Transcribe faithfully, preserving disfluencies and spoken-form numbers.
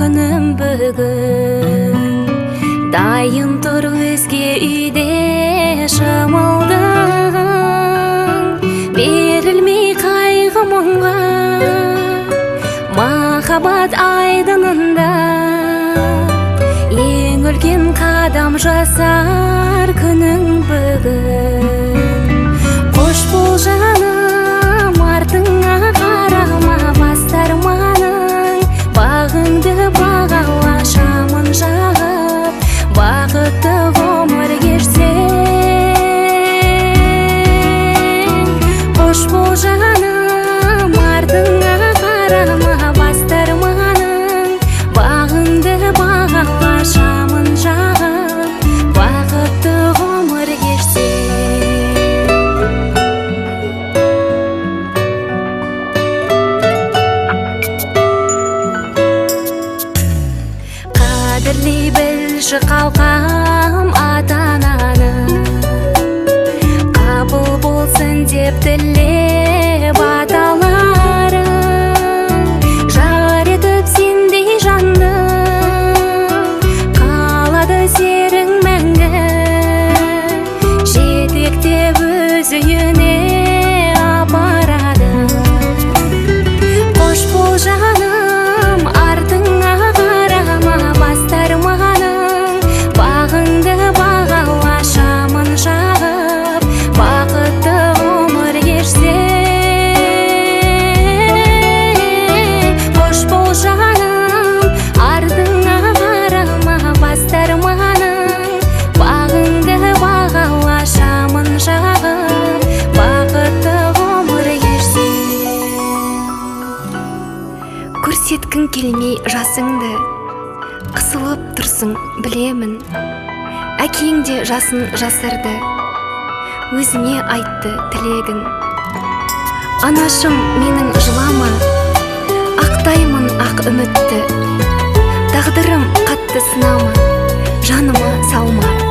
күнім бүгін. Дайын тұр өзге үйде шымылдың, берілмей қайғы мұңға, махаббат айдынында ең үлкен қадам жасар күнің бүгін. Қош бол жаным, артыңа қарама, басты арманың, бағыңды бағала, шамын жағып, бақытты ғұмыр кешсең. Қош бол жаным, артыңа қарама, басты арманың, бағыңды бағала, шамын жағып, бақытты ғұмыр кешсең. Қадірлей білші қалқам ата-ананы, қабыл болсын деп тілеп аталарың. Жар етіп сендей жанды, қалады серің мәңгі, жетектеп өз үйіне апарады. Қош бол жаным, артыңа қарама, басты арманың, бағыңды бағала, шамын жағып, бақытты ғұмыр кешсең. Қош бол жаным, артыңа қарама, басты арманың, бағыңды бағала, шамын жағып, бақытты ғұмыр кешсең. Көрсеткің келмей жасыңды, қысылып тұрсың білемін. Әкең де жасын жасырды, өзіне айтты тілегін. Анашым менің жылама, ақтаймын ақ үмітті, тағдырым қатты сынама, жаныма салма.